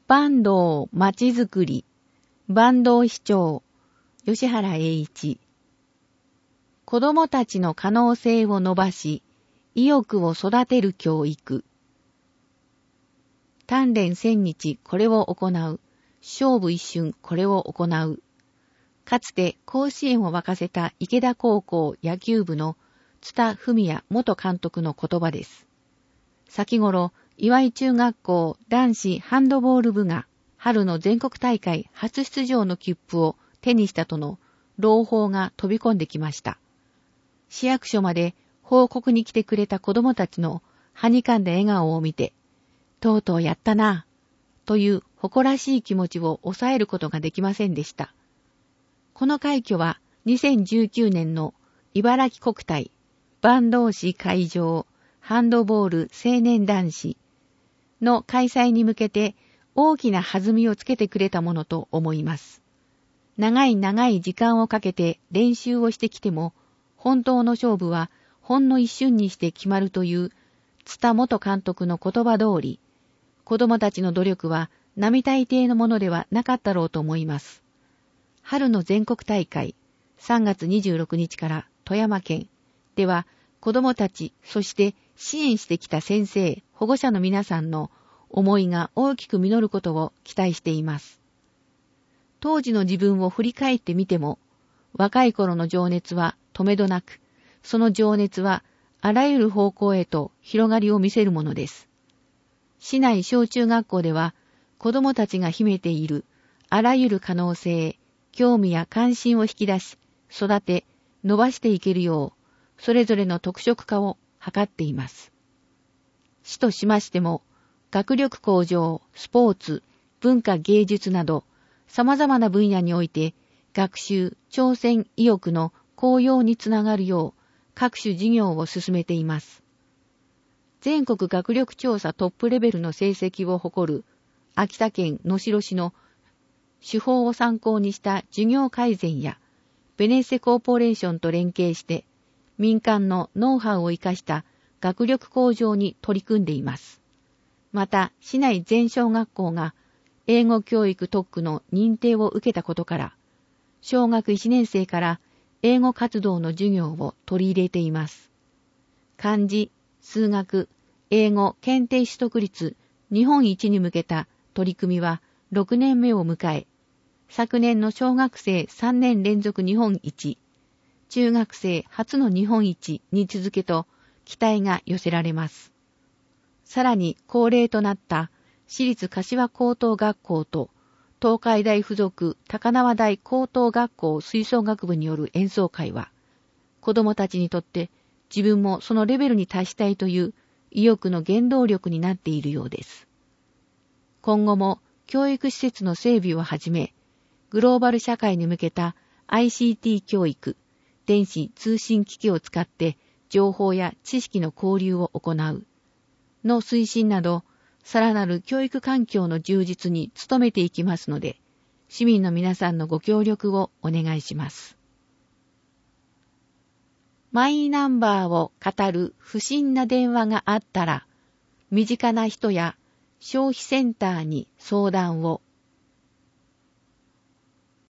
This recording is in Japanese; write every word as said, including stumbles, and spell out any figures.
坂東まちづくり、坂東市長、吉原英一。子供たちの可能性を伸ばし、意欲を育てる教育。鍛錬千日これを行う。勝負一瞬これを行う。かつて甲子園を沸かせた池田高校野球部の津田文也元監督の言葉です。先頃、岩井中学校男子ハンドボール部が春の全国大会初出場の切符を手にしたとの朗報が飛び込んできました。市役所まで報告に来てくれた子供たちのはにかんだ笑顔を見て、とうとうやったなぁ、という誇らしい気持ちを抑えることができませんでした。この快挙はにせんじゅうきゅうねんの茨城国体坂東市会場ハンドボール青年男子の開催に向けて大きな弾みをつけてくれたものと思います。長い長い時間をかけて練習をしてきても、本当の勝負はほんの一瞬にして決まるという津田元監督の言葉通り、子供たちの努力は並大抵のものではなかったろうと思います。春の全国大会さんがつにじゅうろくにちから富山県では、子供たち、そして支援してきた先生、保護者の皆さんの思いが大きく実ることを期待しています。当時の自分を振り返ってみても、若い頃の情熱は止めどなく、その情熱はあらゆる方向へと広がりを見せるものです。市内小中学校では、子供たちが秘めているあらゆる可能性、興味や関心を引き出し、育て、伸ばしていけるよう、それぞれの特色化を図っています。市としましても、学力向上、スポーツ、文化芸術など、様々な分野において、学習、挑戦意欲の高揚につながるよう、各種事業を進めています。全国学力調査トップレベルの成績を誇る、秋田県能代市の手法を参考にした授業改善や、ベネッセコーポレーションと連携して、民間のノウハウを生かした学力向上に取り組んでいます。また、市内全小学校が英語教育特区の認定を受けたことから、小学いちねん生から英語活動の授業を取り入れています。漢字、数学、英語検定取得率日本一に向けた取り組みはろくねんめを迎え、昨年の小学生さんねん連続日本一、中学生初の日本一に続けと期待が寄せられます。さらに恒例となった私立柏高等学校と東海大附属高輪台高等学校吹奏楽部による演奏会は、子供たちにとって自分もそのレベルに達したいという意欲の原動力になっているようです。今後も教育施設の整備をはじめ、グローバル社会に向けた アイシーティー 教育、電子通信機器を使って情報や知識の交流を行うの推進など、さらなる教育環境の充実に努めていきますので、市民の皆さんのご協力をお願いします。マイナンバーを語る不審な電話があったら、身近な人や消費センターに相談を。